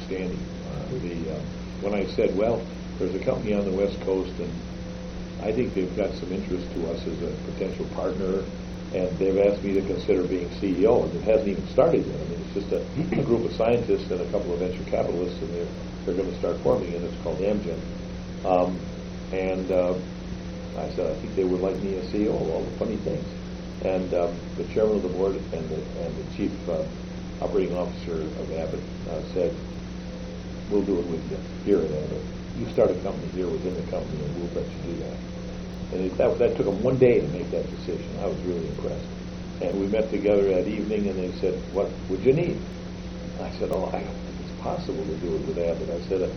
outstanding. When I said, well, there's a company on the West Coast, and I think they've got some interest to us as a potential partner, and they've asked me to consider being CEO, and it hasn't even started yet. I mean, it's just a group of scientists and a couple of venture capitalists, and they're going to start forming it. It's called Amgen. I said, I think they would like me as CEO, all the funny things. And the chairman of the board and the chief operating officer of Abbott said, we'll do it with you here at Abbott. You start a company here within the company, and we'll let you do that. And that took them one day to make that decision. I was really impressed. And we met together that evening, and they said, what would you need? And I said, I don't think it's possible to do it with Abbott. I said,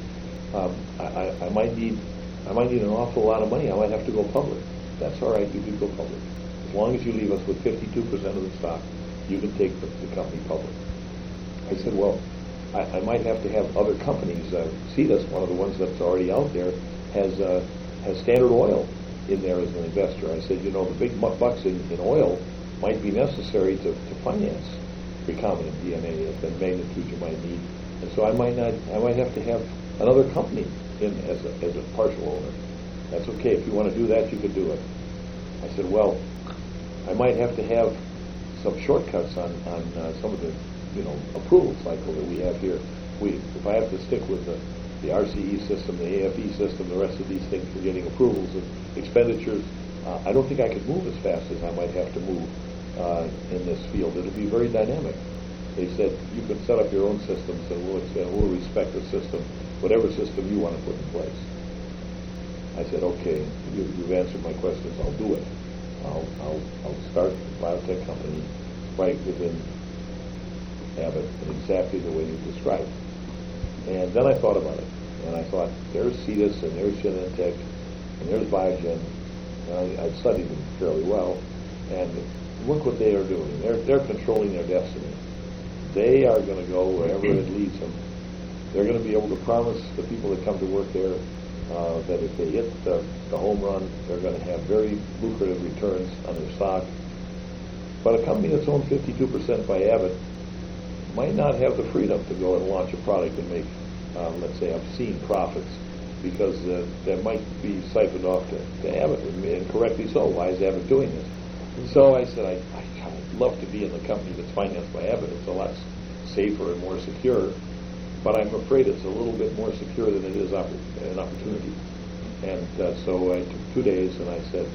I might need an awful lot of money. I might have to go public. That's all right. You can go public. As long as you leave us with 52% of the stock, you can take the company public. I said, well, I might have to have other companies. Cetus, one of the ones that's already out there, has Standard Oil in there as an investor. I said, the big bucks in oil might be necessary to finance recombinant DNA at the magnitude you might need. And so I might have to have another company in as a partial owner. That's okay. If you want to do that, you could do it. I said, well, I might have to have some shortcuts on some of the approval cycle that we have here. If I have to stick with the RCE system, the AFE system, the rest of these things for getting approvals and expenditures, I don't think I could move as fast as I might have to move in this field. It'll be very dynamic. They said, you can set up your own systems, and we'll respect the system, whatever system you want to put in place. I said, okay, you've answered my questions. I'll do it. I'll start a biotech company right within Abbott in exactly the way you described. And then I thought about it, and I thought, there's Cetus, and there's Genentech, and there's Biogen. And I studied them fairly well, and look what they are doing. They're controlling their destiny. They are going to go wherever it leads them. They're going to be able to promise the people that come to work there that if they hit the home run, they're going to have very lucrative returns on their stock. But a company that's owned 52% by Abbott might not have the freedom to go and launch a product and make, let's say, obscene profits, because that might be siphoned off to Abbott, and correctly so. Why is Abbott doing this? And so I said, I'd love to be in the company that's financed by Abbott. It's a lot safer and more secure, but I'm afraid it's a little bit more secure than it is an opportunity. And so I took 2 days, and I said,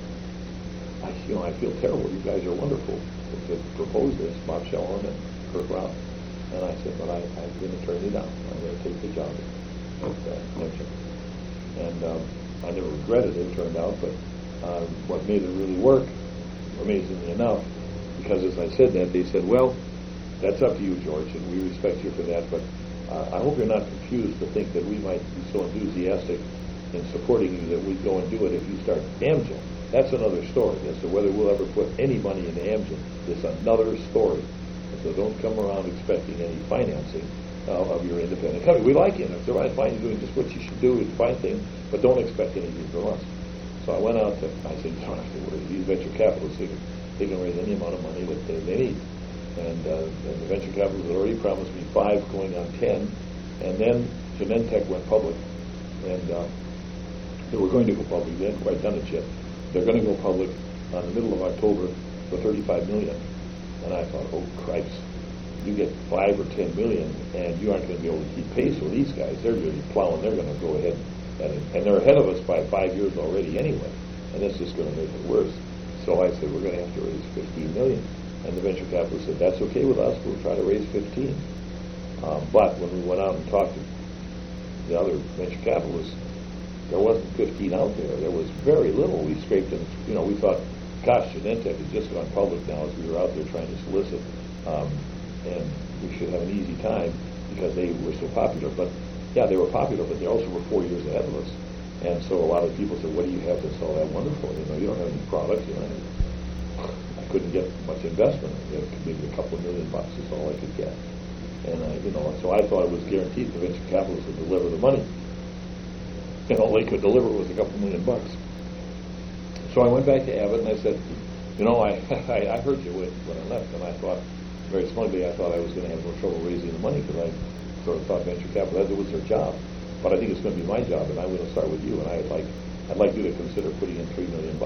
I feel terrible. You guys are wonderful to propose this, Bob Shellhorn and Kirk Rao. And I said, but I'm going to turn you down. I'm going to take the job at Amgen. And I never regretted it, turned out, but what made it really work, amazingly enough, because as I said that, they said, well, that's up to you, George, and we respect you for that, but I hope you're not confused to think that we might be so enthusiastic in supporting you that we'd go and do it if you start Amgen. That's another story. As to whether we'll ever put any money into Amgen is another story. So don't come around expecting any financing of your independent company. We like you. If they're fine, you're doing just what you should do. It's a fine thing, but don't expect anything from us. So I went out to, I said, you don't have to worry. These venture capitalists, they can raise any amount of money that they need. And the venture capitalists had already promised me 5 going on 10. And then Genentech went public. And they were going to go public. They hadn't quite done it yet. They're going to go public on the middle of October for $35 million. And I thought, oh, Christ, you get 5 or 10 million, and you aren't going to be able to keep pace with these guys. They're really plowing. They're going to go ahead, and they're ahead of us by 5 years already anyway, and that's just going to make it worse. So I said, we're going to have to raise 15 million. And the venture capitalist said, that's okay with us. We'll try to raise 15. But when we went out and talked to the other venture capitalists, there wasn't 15 out there. There was very little. We scraped in, we thought, gosh, Genentech has just gone public now as we were out there trying to solicit, and we should have an easy time because they were so popular. But yeah, they were popular, but they also were 4 years ahead of us. And so a lot of people said, what do you have that's all that wonderful? You don't have any products. I couldn't get much investment. Maybe a couple of $1 million is all I could get. And so I thought it was guaranteed the venture capitalists would deliver the money. And all they could deliver was a couple $1 million. So I went back to Abbott and I said, I heard you when I left, and I thought, very smugly, I thought I was going to have no trouble raising the money because I sort of thought venture capital, that was their job. But I think it's going to be my job, and I'm going to start with you. And I'd like you to consider putting in $3 million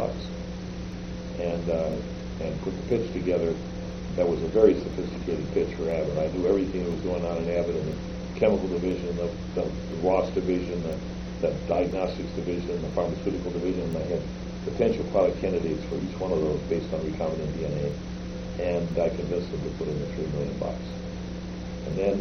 and put the pitch together. That was a very sophisticated pitch for Abbott. I knew everything that was going on in Abbott, in the chemical division, the Ross division, the diagnostics division, the pharmaceutical division, and I had potential product candidates for each one of those based on recombinant DNA. And I convinced them to put in the $3 million. And then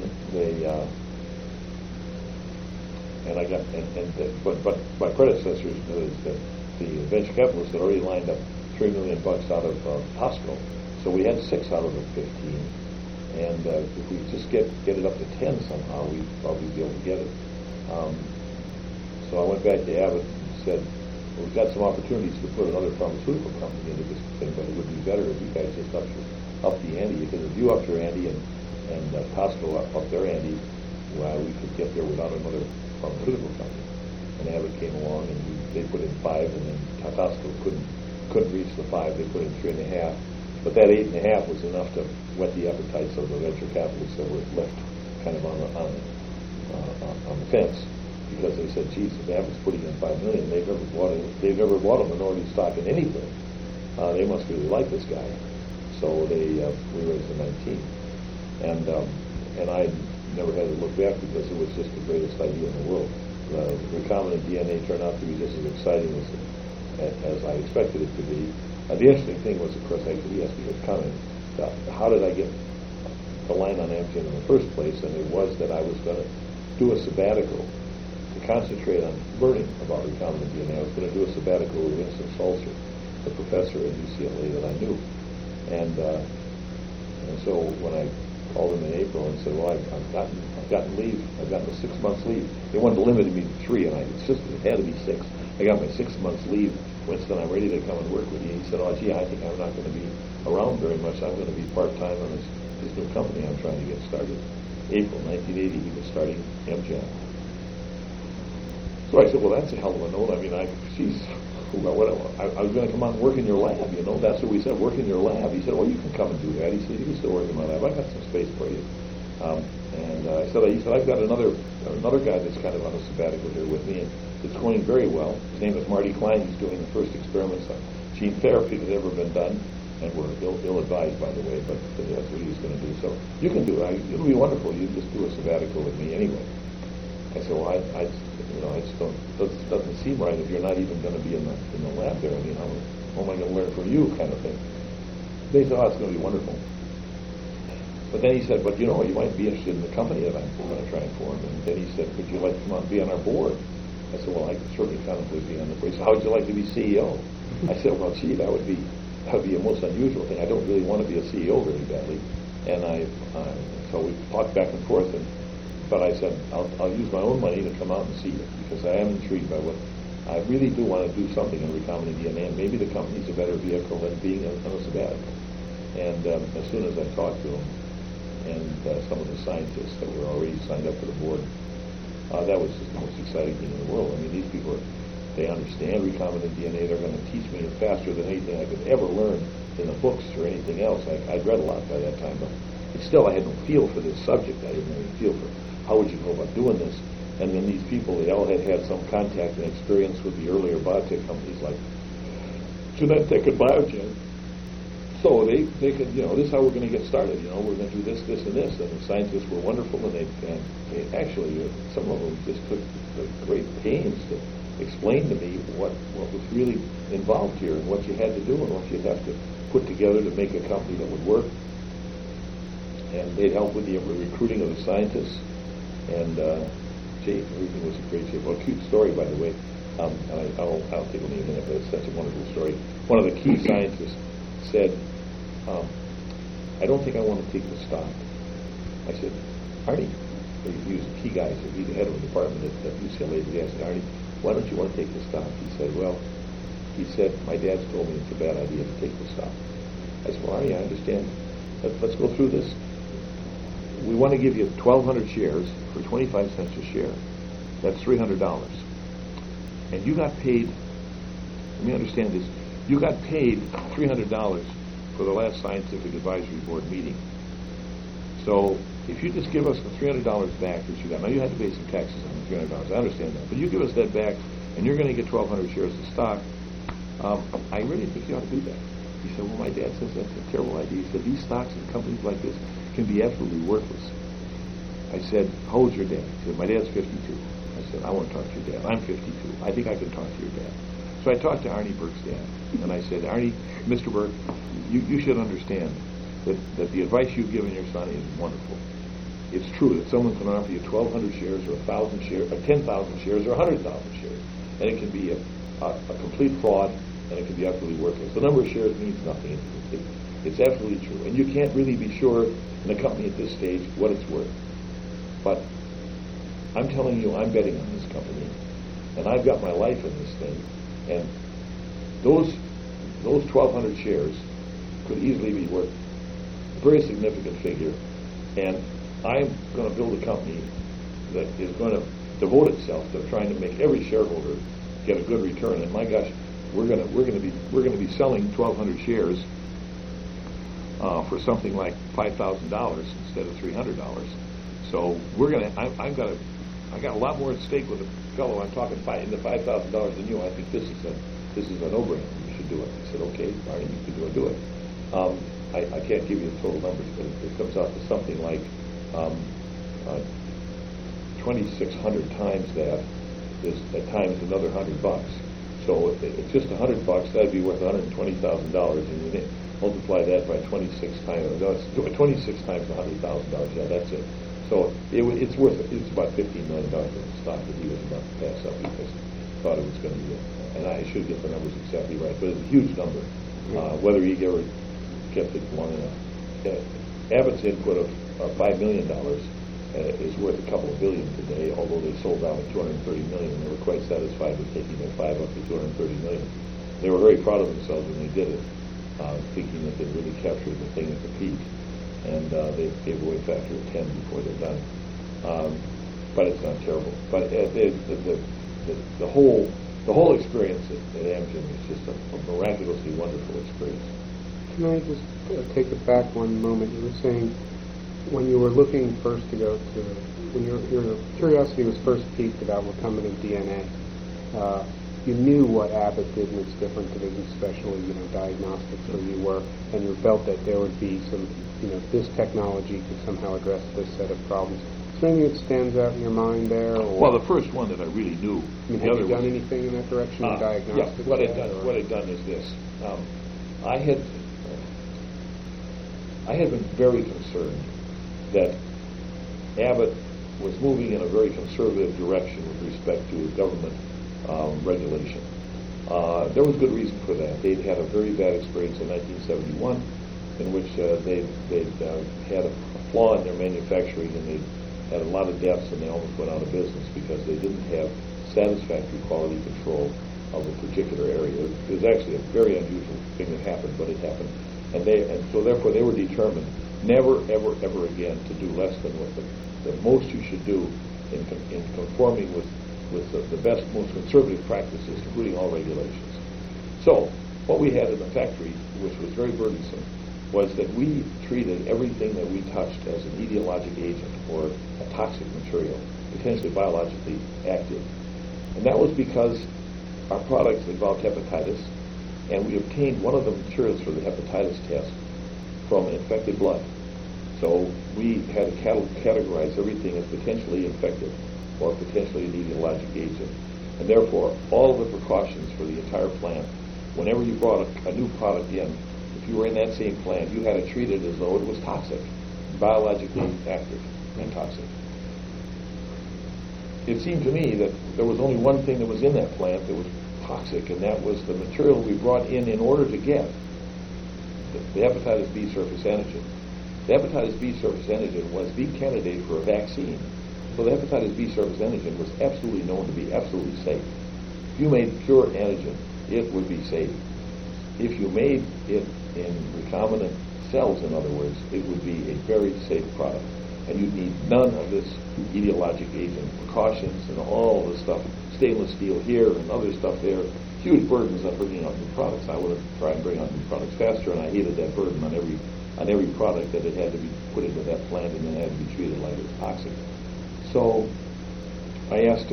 but my predecessors, the venture capitalists, had already lined up $3 million out of Costco. So we had 6 out of the 15. And if we just get it up to 10 somehow, we'd probably be able to get it. So I went back to Abbott and said, we've got some opportunities to put another pharmaceutical company into this thing, but it would be better if you guys just up the ante, because if you up your ante and Costco up their ante, well, we could get there without another pharmaceutical company. And Abbott came along and they put in 5, and then Costco couldn't reach the 5. They put in 3.5. But that 8.5 was enough to whet the appetites of the venture capitalists that were left kind of on the fence, because they said, geez, if Abbott's putting in $5 million, they've never bought a minority stock in anything. They must really like this guy. So we raised the 19. And I never had to look back, because it was just the greatest idea in the world. Recombinant DNA turned out to be just as exciting as I expected it to be. The interesting thing was, of course, he asked me to comment, how did I get the line on Amgen in the first place? And it was that I was going to do a sabbatical to concentrate on learning about recombinant DNA. I was going to do a sabbatical with Winston Salzer, the professor at UCLA that I knew. And so when I called him in April and said, well, I've gotten leave. I've gotten a 6 months leave. They wanted to limit me to 3, and I insisted it had to be 6. I got my 6 months leave. Winston, I'm ready to come and work with you. He said, oh, gee, I think I'm not going to be around very much. I'm going to be part-time on this new company I'm trying to get started. April 1980, he was starting Amgen. So I said, well, that's a hell of a note. I mean, I was going to come out and work in your lab, you know. That's what we said, work in your lab. He said, well, you can come and do that. He said, you can still work in my lab. I got some space for you. He said, I've got another guy that's kind of on a sabbatical here with me, and it's going very well. His name is Marty Klein. He's doing the first experiments on gene therapy that ever been done, and we're ill-advised, by the way, but that's what he's going to do. So you can do it. It'll be wonderful. You just do a sabbatical with me anyway. I said, well, I just don't. Doesn't seem right if you're not even going to be in the lab there. I mean, how am I going to learn from you, kind of thing. They said, oh, it's going to be wonderful. But then he said, but you might be interested in the company that I'm going to try and form. And then he said, would you like to come out and be on our board? I said, well, I could certainly contemplate being on the board. He said, how would you like to be CEO? I said, well, gee, that would be a most unusual thing. I don't really want to be a CEO very badly. And so we talked back and forth. But I said, I'll use my own money to come out and see you, because I am intrigued by what I really do want to do something in recombinant DNA, and maybe the company's a better vehicle than being on a sabbatical. And as soon as I talked to him and some of the scientists that were already signed up for the board, that was just the most exciting thing in the world. I mean, these people, they understand recombinant DNA. They're going to teach me faster than anything I could ever learn in the books or anything else. I'd read a lot by that time, but still I had no feel for this subject. I didn't have any feel for how would you go about doing this. And then these people, they all had some contact and experience with the earlier biotech companies like Genentech and Biogen. So they could, this is how we're going to get started. We're going to do this, this, and this. And the scientists were wonderful, and they actually, some of them just took great pains to explain to me what was really involved here and what you had to do and what you'd have to put together to make a company that would work. And they'd help with the recruiting of the scientists. And everything was a great shape. Well, a cute story, by the way. I'll take a minute, but it's such a wonderful story. One of the key scientists said, I don't think I want to take the stock. I said, Arnie, he was a key guy, so he's the head of the department at UCLA. I said, Arnie, why don't you want to take the stock? He said, my dad's told me it's a bad idea to take the stock. I said, well, Arnie, I understand. Let's go through this. We want to give you 1,200 shares for 25 cents a share. That's $300. And you got paid, let me understand this, you got paid $300 for the last scientific advisory board meeting. So if you just give us the $300 back that you got, now you have to pay some taxes on the $300, I understand that, but you give us that back, and you're going to get 1,200 shares of stock, I really think you ought to do that. He said, well, my dad says that's a terrible idea. He said, these stocks in companies like this can be absolutely worthless. I said, how old's your dad? He said, my dad's 52. I said, I want to talk to your dad. I'm 52. I think I can talk to your dad. So I talked to Arnie Burke's dad, and I said, Arnie, Mr. Burke, you should understand that the advice you've given your son is wonderful. It's true that someone can offer you 1,200 shares or 1,000 shares or 10,000 shares or 100,000 shares, and it can be a complete fraud, and it can be absolutely worthless. The number of shares means nothing. It's absolutely true, and you can't really be sure in a company at this stage what it's worth. But I'm telling you, I'm betting on this company, and I've got my life in this thing, and those 1,200 shares could easily be worth a very significant figure, and I'm going to build a company that is going to devote itself to trying to make every shareholder get a good return. And my gosh, we're going to be selling 1,200 shares for something like $5,000 instead of $300. So I got a lot more at stake with the fellow I'm talking in the $5,000 than you. I think this is a no-brainer. You should do it. He said, okay, Barney, you can do it. I can't give you the total numbers, but it comes out to something like 2,600 times that is at times another $100. So if it's just $100, that'd be worth $120,000, and you multiply that by 26 times. No, it's 26 times $100,000. Yeah, that's it. So it's about $15 million of stock that he was about to pass up because he thought it was going to be. And I should get the numbers exactly right, but it's a huge number. Whether he ever kept it long enough. Abbott's input of $5 million is worth a couple of billion today, although they sold out at $230 million. They were quite satisfied with taking their $5 up to $230 million. They were very proud of themselves when they did it, thinking that they really captured the thing at the peak. And they gave away a factor of 10 before they're done. But it's not terrible. But the whole experience at Amgen is just a miraculously wonderful experience. Can I just take it back one moment? You were saying when you were looking first to go to, when your curiosity was first piqued about recombinant DNA, you knew what Abbott did in its different divisions, especially diagnostics where you were, and you felt that there would be some, this technology could somehow address this set of problems. Is there anything that stands out in your mind there? Or? Well, the first one that I really knew. Have you done anything in that direction in diagnostics? Yeah, what I'd done is this. I had been very concerned that Abbott was moving in a very conservative direction with respect to government regulation. There was good reason for that. They'd had a very bad experience in 1971 in which they'd had a flaw in their manufacturing, and they had a lot of deaths, and they almost went out of business because they didn't have satisfactory quality control of a particular area. It was actually a very unusual thing that happened, but it happened. And so therefore they were determined never, ever, ever again to do less than what the most you should do in conforming with the best, most conservative practices, including all regulations. So what we had in the factory, which was very burdensome, was that we treated everything that we touched as an etiologic agent or a toxic material, potentially biologically active. And that was because our products involved hepatitis, and we obtained one of the materials for the hepatitis test from infected blood. So we had to categorize everything as potentially infected or potentially an etiologic agent. And therefore, all of the precautions for the entire plant, whenever you brought a new product in, if you were in that same plant, you had to treat it as though it was toxic, biologically active and toxic. It seemed to me that there was only one thing that was in that plant that was toxic, and that was the material we brought in order to get the hepatitis B surface antigen. The hepatitis B surface antigen was the candidate for a vaccine. So the hepatitis B surface antigen was absolutely known to be absolutely safe. If you made pure antigen, it would be safe. If you made it in recombinant cells, in other words, it would be a very safe product. And you'd need none of this etiologic agent precautions and all the stuff, stainless steel here and other stuff there, huge burdens on bringing out new products. I would have tried and bring out new products faster, and I hated that burden on every on every product that it had to be put into that plant and then had to be treated like it was toxic. So I asked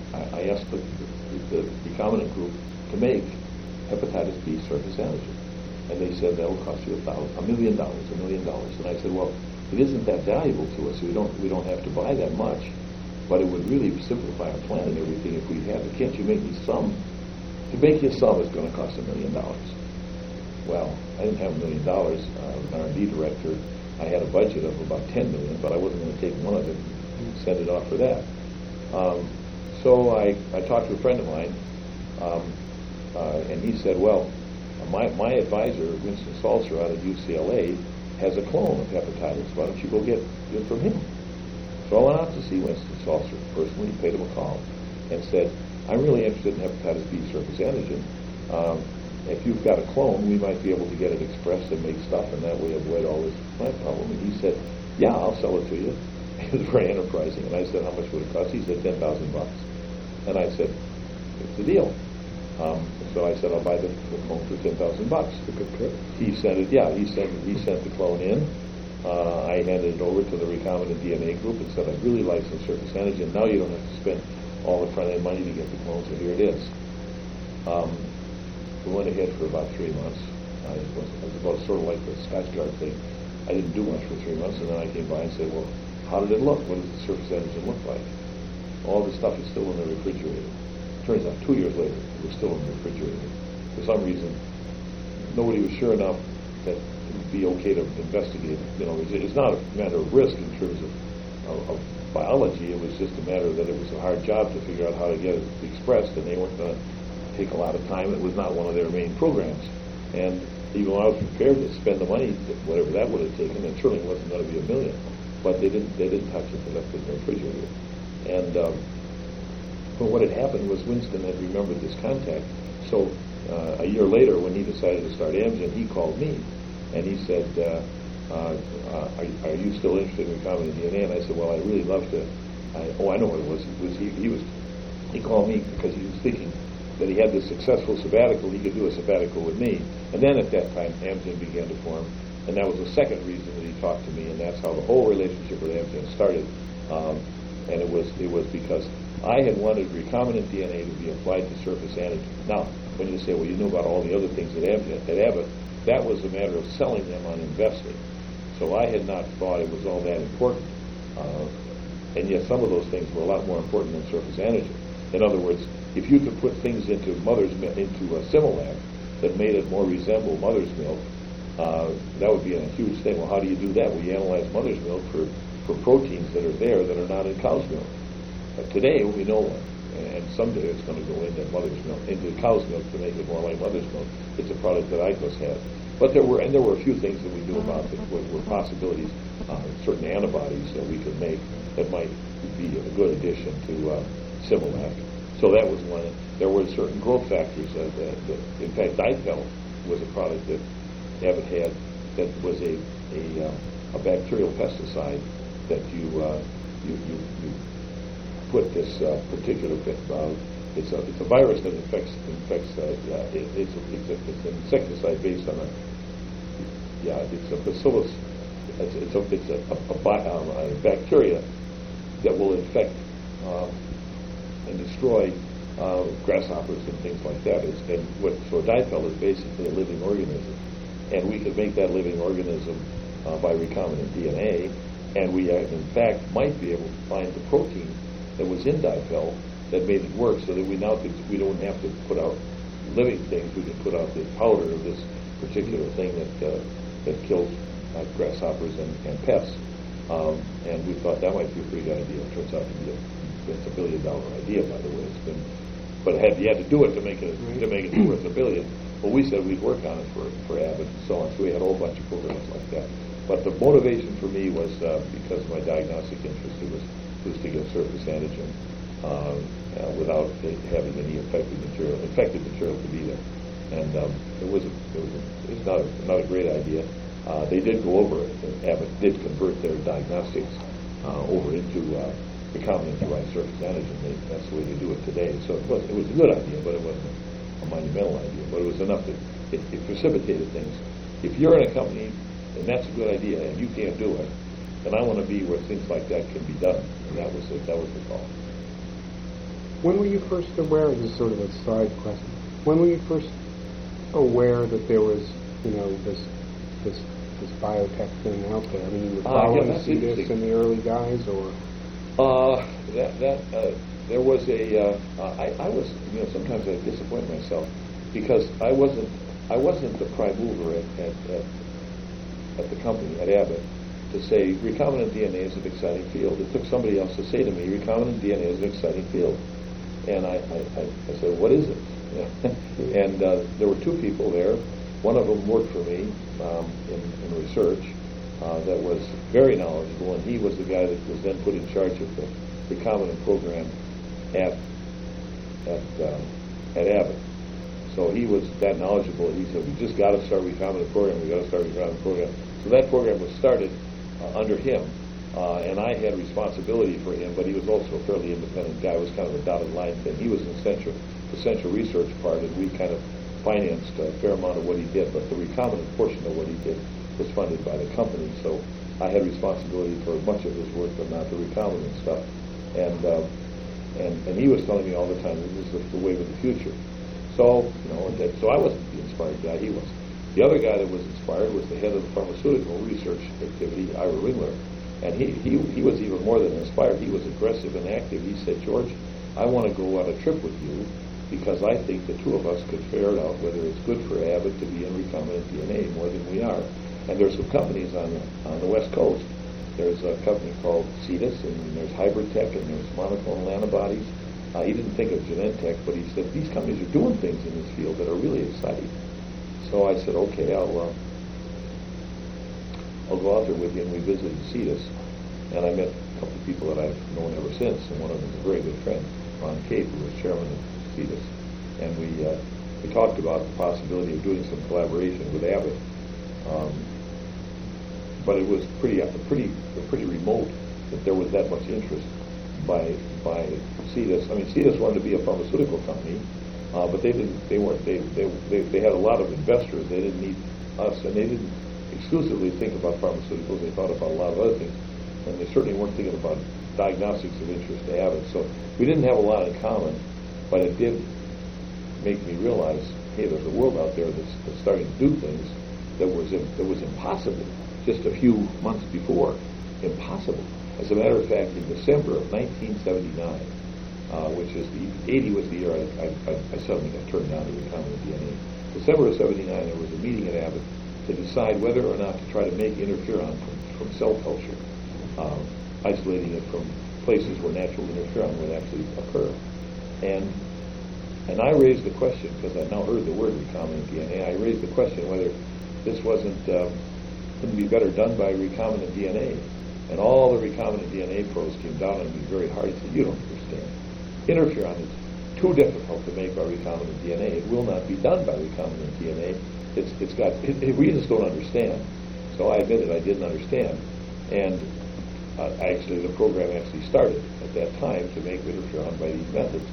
the recombinant group to make hepatitis B surface antigen. And they said that will cost you $1 million. And I said, well, it isn't that valuable to us. We don't have to buy that much, but it would really simplify our plan and everything if we had it. Can't you make me some? To make you some is going to cost $1 million. Well, I didn't have $1 million. An R&D director, I had a budget of about $10 million, but I wasn't going to take one of it and send it off for that. So I talked to a friend of mine, and he said, well, my advisor, Winston Salzer out of UCLA, has a clone of hepatitis. Why don't you go get it from him? So I went out to see Winston Salzer personally, paid him a call, and said, I'm really interested in hepatitis B surface antigen. If you've got a clone, we might be able to get it expressed and make stuff, and that way avoid all this plant problem. And he said, yeah, I'll sell it to you. He was very enterprising. And I said, how much would it cost? He said, $10,000. And I said, it's the deal. So I said, I'll buy the clone for $10,000. He sent it. Yeah, he sent the clone in. I handed it over to the recombinant DNA group and said, I'd really like some surface antigen. Now you don't have to spend all the front end money to get the clone, so here it is. We went ahead for about 3 months. It was about sort of like the Scotchgard thing. I didn't do much for 3 months, and then I came by and said, well, how did it look? What does the surface antigen look like? All the stuff is still in the refrigerator. Turns out 2 years later, it was still in the refrigerator. For some reason, nobody was sure enough that it would be okay to investigate it. You know, it's not a matter of risk in terms of biology. It was just a matter that it was a hard job to figure out how to get it expressed, and they weren't going to take a lot of time. It was not one of their main programs. And even though I was prepared to spend the money, whatever that would have taken, it certainly wasn't going to be $1 million. But they didn't touch it. They left it in the refrigerator. And but what had happened was Winston had remembered this contact. So a year later, when he decided to start Amgen, he called me, and he said, "Are you still interested in recombinant DNA?" And I said, "Well, I really love to." I know what it was. He called me because he was thinking that he had this successful sabbatical. He could do a sabbatical with me. And then at that time, Amgen began to form, and that was the second reason that he talked to me, and that's how the whole relationship with Amgen started. And it was because I had wanted recombinant DNA to be applied to surface antigen. Now, when you say, well, you knew about all the other things at Abbott, that was a matter of selling them on investing. So I had not thought it was all that important. And yet some of those things were a lot more important than surface antigen. In other words, if you could put things into Similac that made it more resemble mother's milk, that would be a huge thing. Well, how do you do that? Well, you analyze mother's milk for proteins that are there that are not in cow's milk. But today we know one, and someday it's going to go into mother's milk, into cow's milk to make it more like mother's milk. It's a product that ICOS had. But there were a few things that we knew about that were possibilities, certain antibodies that we could make that might be a good addition to Similac. So that was one. There were certain growth factors. In fact, Dipel was a product that Abbott had that was a bacterial pesticide that you put this particular it's a virus that infects it's an insecticide based on it's a bacillus. It's a bacteria that will infect and destroy grasshoppers and things like that. So Dipel is basically a living organism, and we could make that living organism by recombinant DNA, and we in fact might be able to find the protein that was in Dipel that made it work, so that we don't have to put out living things. We can put out the powder of this particular thing that kills grasshoppers and pests. And we thought that might be a pretty good idea. It turns out to be it's $1 billion idea, by the way. But you had to do it to make it worth $1 billion. Well, we said we'd work on it for Abbott and so on. So we had a whole bunch of programs like that. But the motivation for me was because of my diagnostic interest. It was to get surface antigen without having any infected material to be there. And it's not a great idea. They did go over it. Abbott did convert their diagnostics over into recombinant derived surface antigen. That's the way they do it today. So it was a good idea, but it wasn't a monumental idea. But it was enough that it precipitated things. If you're in a company and that's a good idea, and you can't do it, then I want to be where things like that can be done. And that was the call. When were you first aware, this is sort of a side question, when were you first aware that there was, this biotech thing out there? I mean, you were following CDIS in the early guys, or? There was I was, sometimes I disappoint myself because I wasn't the prime mover at the company, at Abbott, to say recombinant DNA is an exciting field. It took somebody else to say to me, recombinant DNA is an exciting field. And I said, what is it? And there were two people there. One of them worked for me in research that was very knowledgeable, and he was the guy that was then put in charge of the recombinant program at Abbott. So he was that knowledgeable. He said, we just got to start recombinant program. We got to start recombinant program. So that program was started under him, and I had responsibility for him, but he was also a fairly independent guy. It was kind of a dotted line thing. He was an essential research part, and we kind of financed a fair amount of what he did, but the recombinant portion of what he did was funded by the company, so I had responsibility for much of his work, but not the recombinant stuff. And he was telling me all the time, this is the wave of the future. So, so I wasn't the inspired guy, he was. The other guy that was inspired was the head of the pharmaceutical research activity, Ira Ringler. And he was even more than inspired. He was aggressive and active. He said, George, I want to go on a trip with you because I think the two of us could ferret out whether it's good for Abbott to be in recombinant DNA more than we are. And there's some companies on the West Coast. There's a company called CDIS, and there's Hybrid-Tech, and there's monoclonal antibodies. He didn't think of Genentech, but he said, these companies are doing things in this field that are really exciting. So I said, okay, I'll go out there with you, and we visited CDIS. And I met a couple of people that I've known ever since, and one of them is a very good friend, Ron Cape, who was chairman of CDIS. And we talked about the possibility of doing some collaboration with Abbott. But it was pretty remote that there was that much interest by CDIS. I mean, CDIS wanted to be a pharmaceutical company, but they had a lot of investors. They didn't need us, and they didn't exclusively think about pharmaceuticals. They thought about a lot of other things, and they certainly weren't thinking about diagnostics of interest to Abbott. So we didn't have a lot in common, but it did make me realize, hey, there's a world out there that's starting to do things that was impossible just a few months before. Impossible. As a matter of fact, in December of 1979, which is 80 was the year I suddenly got turned down to recombinant DNA. December of 79, there was a meeting at Abbott to decide whether or not to try to make interferon from cell culture, isolating it from places where natural interferon would actually occur. And I raised the question, because I've now heard the word recombinant DNA, I raised the question whether this couldn't be better done by recombinant DNA. And all the recombinant DNA pros came down on me very hard and said, you don't understand. Interferon is too difficult to make by recombinant DNA. It will not be done by recombinant DNA. We just don't understand. So I admitted I didn't understand. And the program actually started at that time to make interferon by these methods.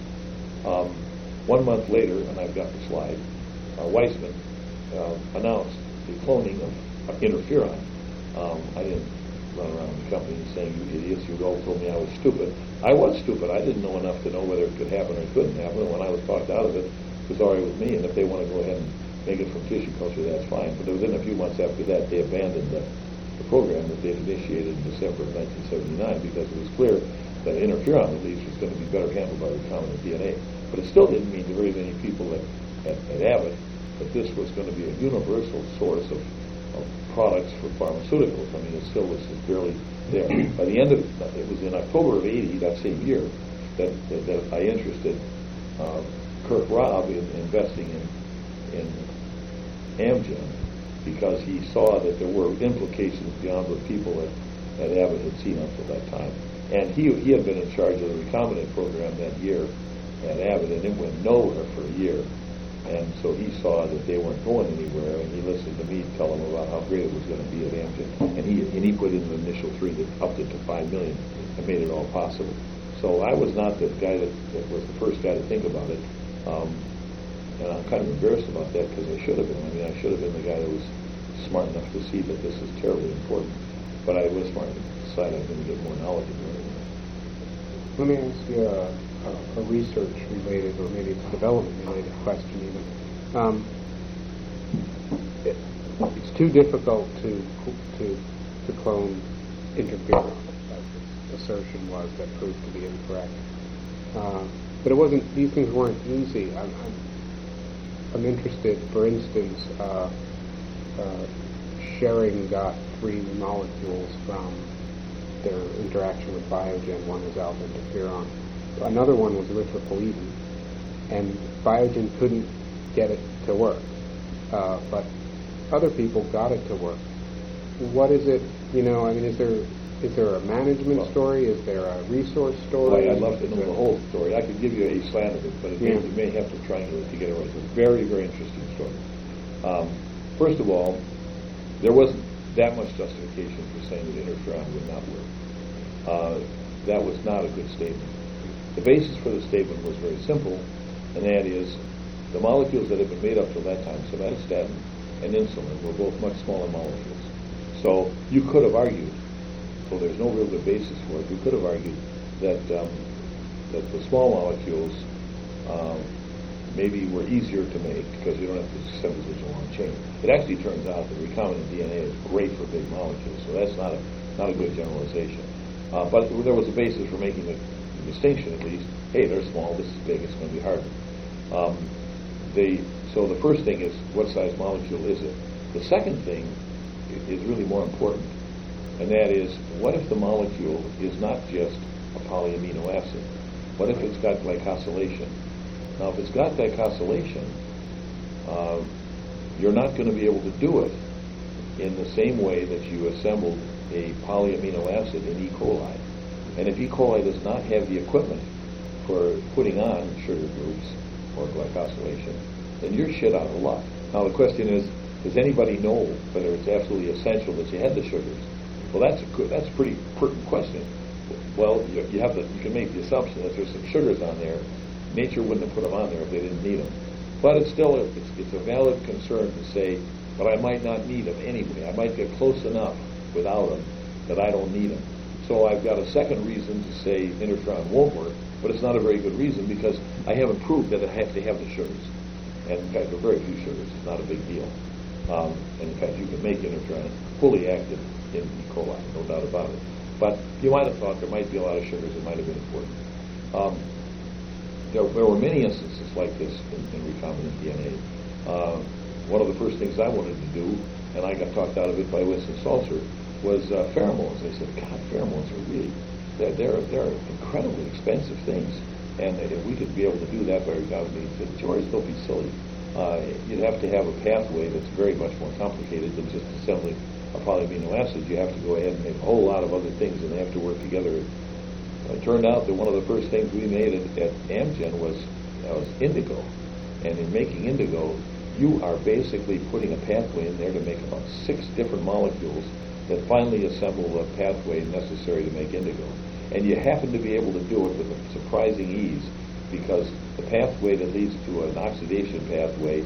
1 month later, and I've got the slide, Weissman announced the cloning of interferon. I didn't run around the company saying, you idiots, you all told me I was stupid. I was stupid. I didn't know enough to know whether it could happen or it couldn't happen. And when I was talked out of it, it was all right with me. And if they want to go ahead and make it from tissue culture, that's fine. But within a few months after that, they abandoned the program that they had initiated in December of 1979 because it was clear that interferon, at least, was going to be better handled by recombinant DNA. But it still didn't mean to very many people at Abbott that this was going to be a universal source of products for pharmaceuticals. I mean, it still was barely there. By the end of it was in October of 80, that same year, that I interested Kirk Robb in investing in Amgen because he saw that there were implications beyond what people at Abbott had seen up to that time. And he had been in charge of the recombinant program that year at Abbott, and it went nowhere for a year. And so he saw that they weren't going anywhere, and he listened to me tell him about how great it was going to be at Amgen. And he put in the initial 3 that upped it to $5 million and made it all possible. So I was not the guy that was the first guy to think about it. And I'm kind of embarrassed about that because I should have been. I mean, I should have been the guy that was smart enough to see that this is terribly important. But I was smart enough to decide I was going to get more knowledgeable. Let me ask you a research-related, or maybe it's development-related question even. It's too difficult to clone interferon, as the assertion was that proved to be incorrect. But it wasn't; these things weren't easy. I'm interested, for instance, Schering got 3 molecules from their interaction with Biogen. One was alpha interferon. Another one was erythropoietin, and Biogen couldn't get it to work. But other people got it to work. What is it? Is there a management story? Is there a resource story? I'd love to know the whole story. I could give you a slant of it, but you may have to triangulate to get it right. It's a very, very interesting story. First of all, there wasn't that much justification for saying that interferon would not work. That was not a good statement. The basis for the statement was very simple, and that is the molecules that had been made up till that time, somatostatin and insulin, were both much smaller molecules. So you could have argued, so there's no real good basis for it, you could have argued that that the small molecules maybe were easier to make because you don't have to assemble such a long chain. It actually turns out that recombinant DNA is great for big molecules, so that's not a good generalization. But there was a basis for making the distinction, at least. Hey, they're small, this is big, it's going to be harder. So the first thing is, what size molecule is it? The second thing is really more important, and that is, what if the molecule is not just a polyamino acid? What if it's got glycosylation? Now, if it's got glycosylation, you're not going to be able to do it in the same way that you assembled a polyamino acid in E. coli. And if E. coli does not have the equipment for putting on sugar groups or glycosylation, then you're shit out of luck. Now the question is, does anybody know whether it's absolutely essential that you had the sugars? Well, that's a pretty pertinent question. Well, you can make the assumption that there's some sugars on there. Nature wouldn't have put them on there if they didn't need them. But it's still it's a valid concern to say, but I might not need them anyway. I might get close enough without them that I don't need them. So I've got a second reason to say interferon won't work, but it's not a very good reason because I haven't proved that I have to have the sugars. And in fact, there are very few sugars. It's not a big deal. And in fact, you can make interferon fully active in E. coli, no doubt about it. But you might have thought there might be a lot of sugars that might have been important. There were many instances like this in recombinant DNA. One of the first things I wanted to do, and I got talked out of it by Winston Salzer, was pheromones. They said, God, pheromones are really, they're incredibly expensive things. And if we could be able to do that by recombinant, he said, George, don't be silly. You'd have to have a pathway that's very much more complicated than just assembling a polyamino acid. You have to go ahead and make a whole lot of other things, and they have to work together. It turned out that one of the first things we made at Amgen was indigo. And in making indigo, you are basically putting a pathway in there to make about 6 different molecules that finally assemble the pathway necessary to make indigo. And you happen to be able to do it with a surprising ease because the pathway that leads to an oxidation pathway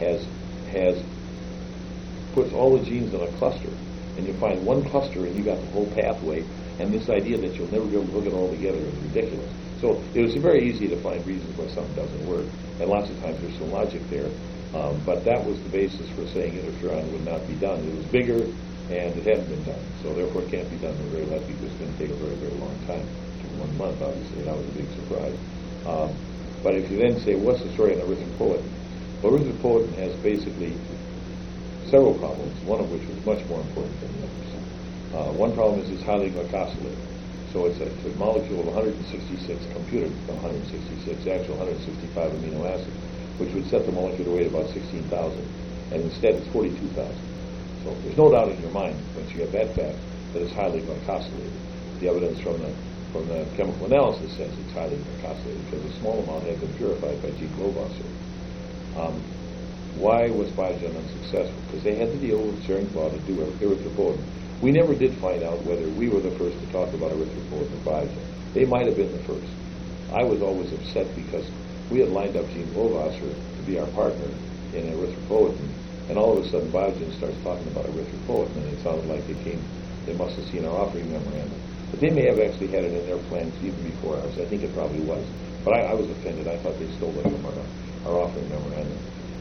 puts all the genes in a cluster. And you find one cluster and you got the whole pathway. And this idea that you'll never be able to hook it all together is ridiculous. So it was very easy to find reasons why something doesn't work. And lots of times there's some logic there. But that was the basis for saying interferon would not be done. It was bigger, and it hadn't been done. So therefore it can't be done. We're very lucky because it's going to take a very, very long time. It took 1 month, obviously. That was a big surprise. But if you then say, what's the story on erythropoietin? Well, erythropoietin has basically several problems, one of which was much more important than the others. One problem is it's highly glycosylated. So it's a molecule of 166, computed 166, actual 165 amino acids, which would set the molecular weight about 16,000. And instead it's 42,000. So there's no doubt in your mind, once you get that fact, that it's highly glycosylated. The evidence from the chemical analysis says it's highly glycosylated because a small amount had been purified by G. Globosser. Why was Biogen unsuccessful? Because they had to deal with Schering-Plough to do erythropoietin. We never did find out whether we were the first to talk about erythropoietin or Biogen. They might have been the first. I was always upset because we had lined up Gene Globosser to be our partner in erythropoietin And all of a sudden, Biogen starts talking about erythropoietin, and it sounded like they must have seen our offering memorandum. But they may have actually had it in their plans even before ours. I think it probably was. But I was offended. I thought they stole it from our offering memorandum.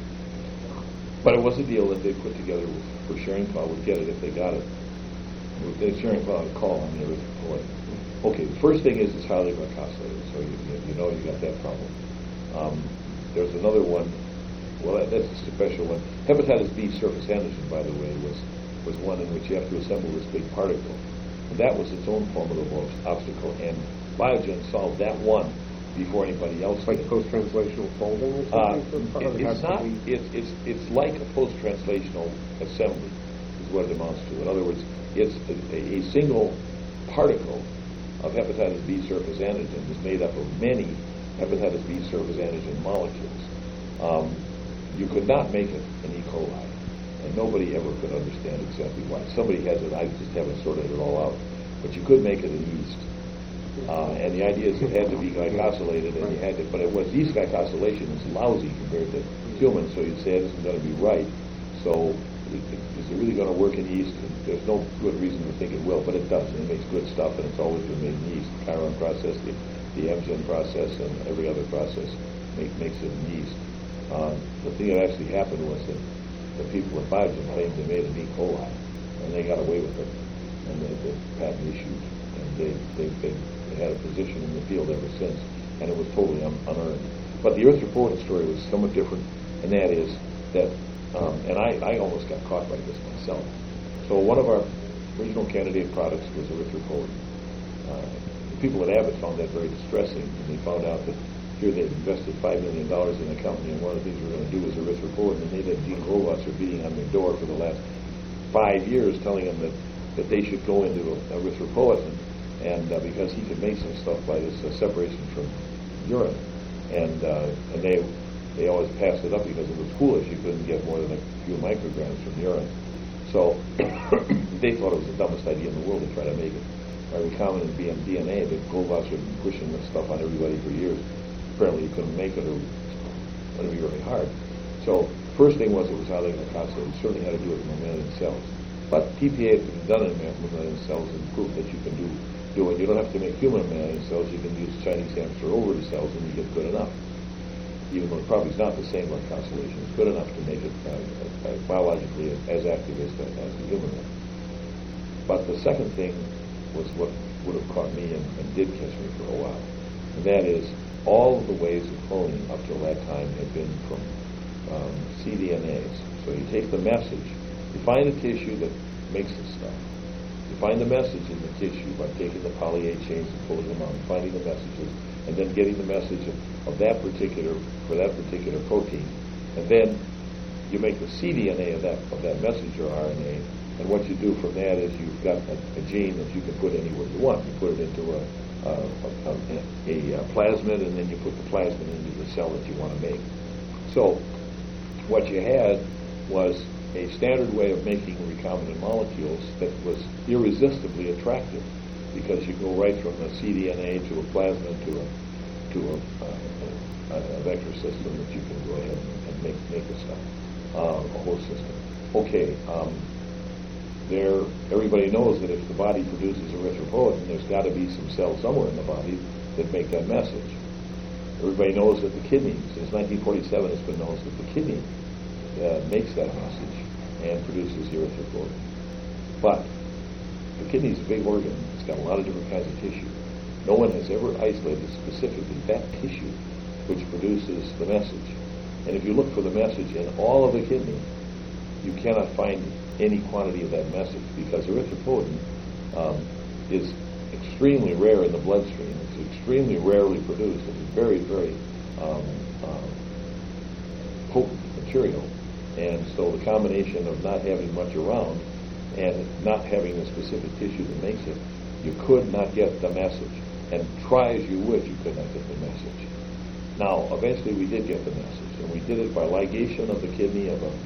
But it was a deal that they put together for Schering-Plough would get it if they got it. Schering-Plough would call on the erythropoietin. Okay, the first thing is it's highly glycosylated, so you know you got that problem. There's another one. Well, that's a special one. Hepatitis B surface antigen, by the way, was one in which you have to assemble this big particle. And that was its own formidable obstacle, and Biogen solved that one before anybody else Like did. post-translational folding or something? It's not. It's like a post-translational assembly, is what it amounts to. In other words, it's a single particle of hepatitis B surface antigen is made up of many hepatitis B surface antigen molecules. You could not make it in E. coli, and nobody ever could understand exactly why. Somebody has it. I just haven't sorted it all out. But you could make it in yeast. And the idea is it had to be glycosylated, and you had to. But it was yeast glycosylation is lousy compared to humans, so you'd say it isn't going to be right. So is it really going to work in yeast? There's no good reason to think it will, but it does. And it makes good stuff, and it's always been made in yeast. The Chiron process, the Amgen process, and every other process makes it in yeast. The thing that actually happened was that the people at Biogen claimed they made an E. coli, and they got away with it, and the patent issued, and they had a position in the field ever since, and it was totally unearned. But the erythropoietin story was somewhat different, and that is that, and I almost got caught by this myself. So one of our original candidate products was erythropoietin. The people at Abbott found that very distressing, and they found out that here they'd invested $5 million in the company, and one of the things we're going to do is erythropoietin, and they'd had Gene Goldwasser beating on their door for the last 5 years, telling them that they should go into erythropoietin, and because he could make some stuff by this separation from urine, and they always passed it up because it was foolish. You couldn't get more than a few micrograms from urine, so they thought it was the dumbest idea in the world to try to make it by recombinant DNA. But Goldwasser had been pushing this stuff on everybody for years. Apparently, you couldn't make it, or it would be really hard. So, first thing was it was highly glycosylated. You certainly had to do it in mammalian cells. But TPA has been done in mammalian cells and proved that you can do it. You don't have to make human mammalian cells. You can use Chinese hamster ovary cells, and you get good enough. Even though it probably is not the same glycosylation, it's good enough to make it biologically as active as the human one. But the second thing was what would have caught me and did catch me for a while, and that is all of the ways of cloning up till that time had been from cDNAs. So you take the message, you find a tissue that makes the stuff. You find the message in the tissue by taking the poly A chains and pulling them out, and finding the messages, and then getting the message of that particular protein, and then you make the cDNA of that messenger RNA. And what you do from that is you've got a gene that you can put anywhere you want. You put it into a plasmid, and then you put the plasmid into the cell that you want to make. So what you had was a standard way of making recombinant molecules that was irresistibly attractive, because you go right from the cDNA to a plasmid to a vector system that you can go ahead and make the stuff, a whole system. Okay. Everybody knows that if the body produces erythropoietin, there's got to be some cells somewhere in the body that make that message. Everybody knows that the kidney, since 1947, it's been known that the kidney makes that message and produces erythropoietin. But the kidney is a big organ. It's got a lot of different kinds of tissue. No one has ever isolated specifically that tissue which produces the message. And if you look for the message in all of the kidney, you cannot find any quantity of that message, because erythropoietin is extremely rare in the bloodstream. It's extremely rarely produced. It's a very, very potent material. And so the combination of not having much around and not having the specific tissue that makes it, you could not get the message. And try as you would, you could not get the message. Now, eventually we did get the message, and we did it by ligation of the kidney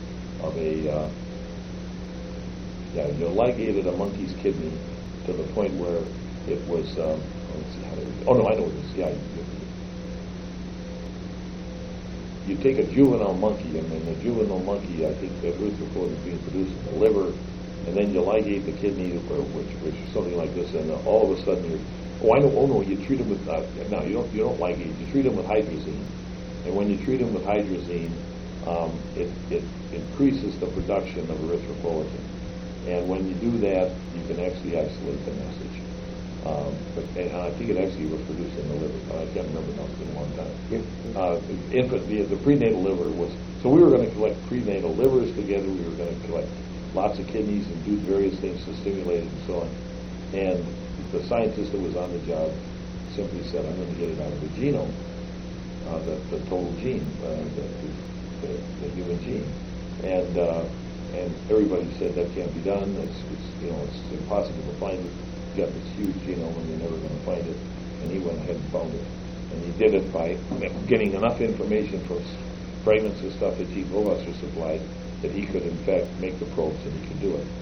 you ligated a monkey's kidney to the point where it was, let's see how do we, oh no, I know this, yeah. you take a juvenile monkey, and in the juvenile monkey, I think the erythropoietin is being produced in the liver, and then you ligate the kidney, which is something like this, and all of a sudden you treat them with, no, you don't ligate, you treat them with hydrazine, and when you treat them with hydrazine, it increases the production of erythropoietin, and when you do that, you can actually isolate the message. And I think it actually was produced in the liver, but I can't remember now, it's been a long time. The prenatal liver was, so we were going to collect prenatal livers together, we were going to collect lots of kidneys and do various things to stimulate it and so on. And the scientist that was on the job simply said, I'm going to get it out of the genome, the total gene, the human gene. And everybody said that can't be done, it's impossible to find it. Got this huge genome and you're never going to find it, and he went ahead and found it, and he did it by getting enough information from fragments of stuff that Gene Goldwasser supplied that he could in fact make the probes and he could do it.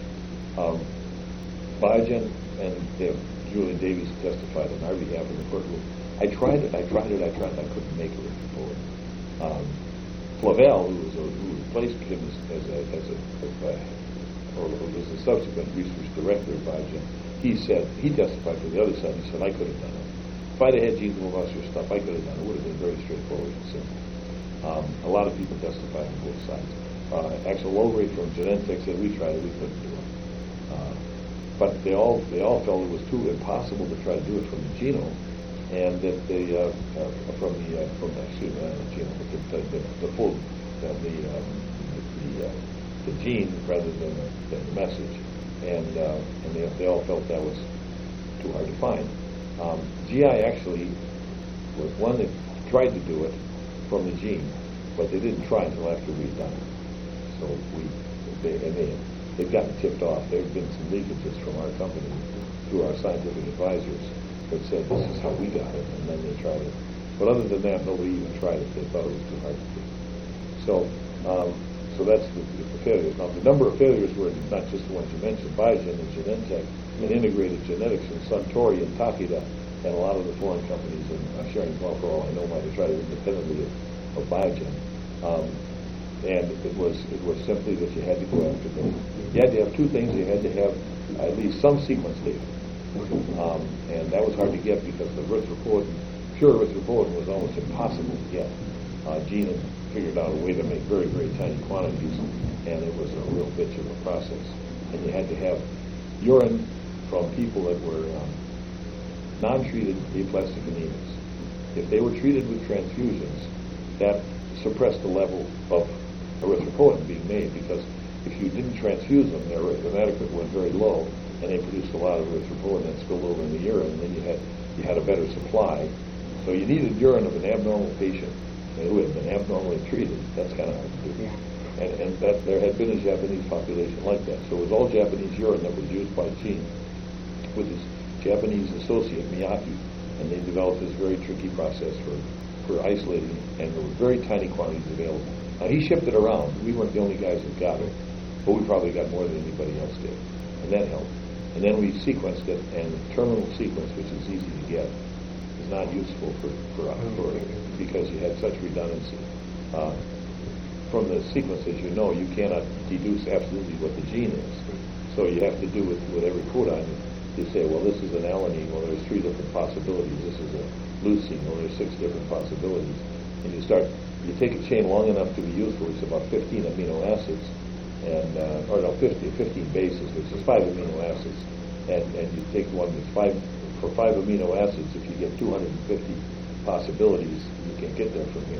Biogen and Julian Davies testified on our behalf in the courtroom. I tried it, I couldn't make it. Flavel, who replaced him was a subsequent research director of Biogen, he testified for the other side. He said, I could have done it. If I'd have had Gene Goldwasser's stuff, I could have done it. It would have been very straightforward and simple. A lot of people testified on both sides. Axel Logre from Genentech said, we tried it, we couldn't do it. But they all felt it was too impossible to try to do it from the genome, and that the gene rather than the message. And they all felt that was too hard to find. GI actually was one that tried to do it from the gene, but they didn't try until after we'd done it. So they've gotten tipped off. There have been some leakages from our company through our scientific advisors that said this is how we got it, and then they tried it. But other than that, nobody even tried it. They thought it was too hard to do. So that's the failures. Now, the number of failures were not just the ones you mentioned, Biogen and Genentech, and Integrated Genetics, and Suntory and Takeda, and a lot of the foreign companies, and Schering Plough, for all I know, might have tried it independently of Biogen. And it was simply that you had to go after them. You had to have two things. You had to have at least some sequence data. And that was hard to get because the pure erythropoietin was almost impossible to get. Gene had figured out a way to make very, very tiny quantities, and it was a real bitch of a process. And you had to have urine from people that were non-treated aplastic anemics. If they were treated with transfusions, that suppressed the level of erythropoietin being made, because if you didn't transfuse them, their hematocrit went very low, and they produced a lot of erythropoietin that spilled over in the urine, and then you had a better supply. So you needed urine of an abnormal patient who had been abnormally treated. That's kind of hard to do. Yeah. And that there had been a Japanese population like that. So it was all Japanese urine that was used by Gene with his Japanese associate, Miyake, and they developed this very tricky process for isolating, and there were very tiny quantities available. Now, he shipped it around. We weren't the only guys who got it, but we probably got more than anybody else did, and that helped. And then we sequenced it, and the terminal sequence, which is easy to get, is not useful for because you had such redundancy. From the sequences, you cannot deduce absolutely what the gene is. So you have to do with every codon. You say, well, this is an alanine. Well, there's 3 different possibilities. This is a leucine. Well, there's 6 different possibilities. And you take a chain long enough to be useful. It's about 15 amino acids, and 15 bases, which is 5 amino acids. And you take one that's 5 amino acids. If you get 250 possibilities, you can't get there from here.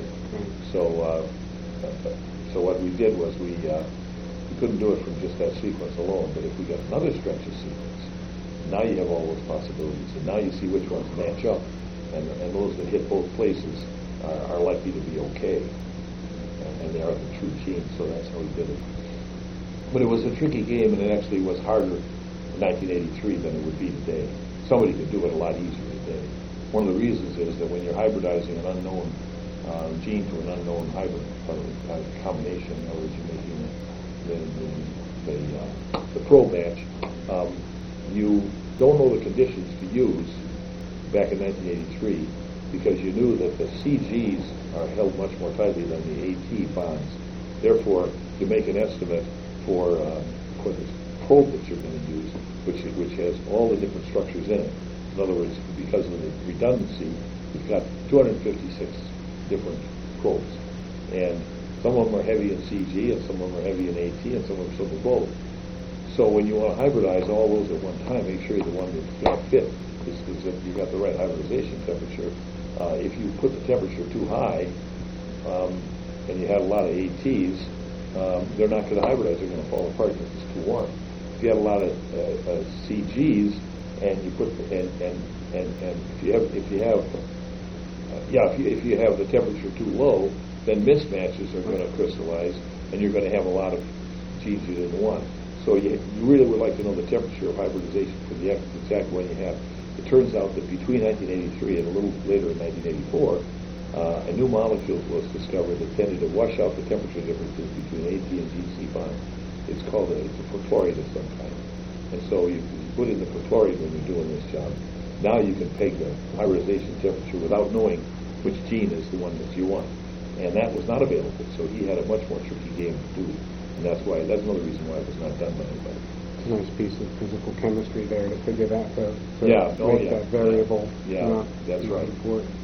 So what we did was we couldn't do it from just that sequence alone. But if we got another stretch of sequence, now you have all those possibilities, and now you see which ones match up, and those that hit both places are likely to be okay, and they are the true genes. So that's how we did it. But it was a tricky game, and it actually was harder in 1983 than it would be today. Somebody could do it a lot easier today. One of the reasons is that when you're hybridizing an unknown gene to an unknown hybrid combination, in other words, you're making the probe match, you don't know the conditions to use back in 1983, because you knew that the CGs are held much more tightly than the AT bonds. Therefore, you make an estimate for this probe that you're going to use, which has all the different structures in it. In other words, because of the redundancy, you've got 256 different probes. And some of them are heavy in CG, and some of them are heavy in AT, and some of them are simple probe. So when you want to hybridize all those at one time, make sure the one that's going to fit is that you got the right hybridization temperature. If you put the temperature too high, and you had a lot of ATs, they're not going to hybridize. They're going to fall apart because it's too warm. If you have a lot of CGs, and you put and if you have the temperature too low, then mismatches are going to crystallize, and you're going to have a lot of G's in one. So you really would like to know the temperature of hybridization for the exact one you have. It turns out that between 1983 and a little later in 1984, a new molecule was discovered that tended to wash out the temperature differences between AT and GC bonds. It's a perchlorate of some kind. And so you put in the perchlorate when you're doing this job. Now you can peg the hybridization temperature without knowing which gene is the one that you want. And that was not available, so he had a much more tricky game to do. And that's another reason why it was not done by anybody. It's a nice piece of physical chemistry there to figure that, to make that variable. Yeah, that's right. Important.